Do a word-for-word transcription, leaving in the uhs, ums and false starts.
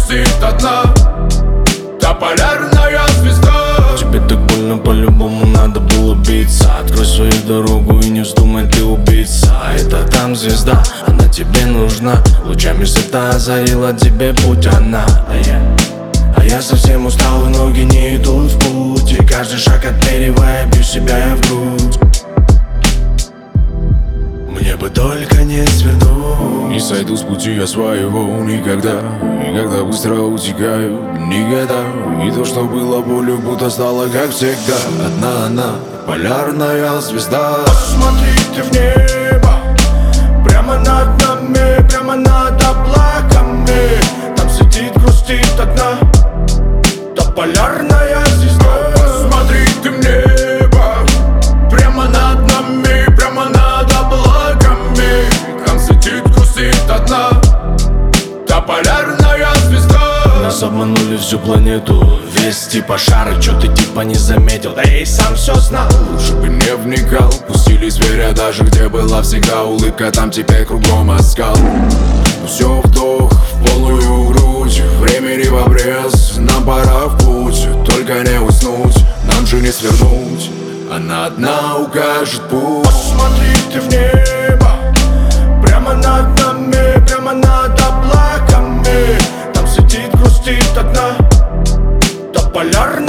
грустит одна, та полярная звезда. Тебе так больно, по-любому надо было биться. Открой свою дорогу и не вздумай ты убиться. Это там звезда, она тебе нужна. Лучами света озарила тебе путь она. А я, а я совсем устал, и ноги не идут в путь. И каждый шаг отмеривая, бью себя я в грудь. Мне бы только не свернуть. Не сойду с пути я своего никогда. И когда быстро утекаю, никогда. И то, что было болью, будто стало как всегда. Одна она, полярная звезда. Посмотри ты в небо, прямо над нами, прямо над облаками. Там сидит, грустит одна, та полярная звезда. Посмотри ты в небо, прямо над нами, прямо над облаками. Там сидит, грустит одна, та полярная звезда. Нас обманули всю планету, весь типа шара, чё ты типа не заметил, да я и сам все знал. Лучше бы не вникал, пустили зверя даже где была всегда улыбка, там теперь кругом оскал. Все вдох в полную грудь, времени в обрез, нам пора в путь. Только не уснуть, нам же не свернуть, она одна укажет путь. Посмотри ты в небо, прямо над нами, прямо над облаками. Там сидит, грустит одна, та полярная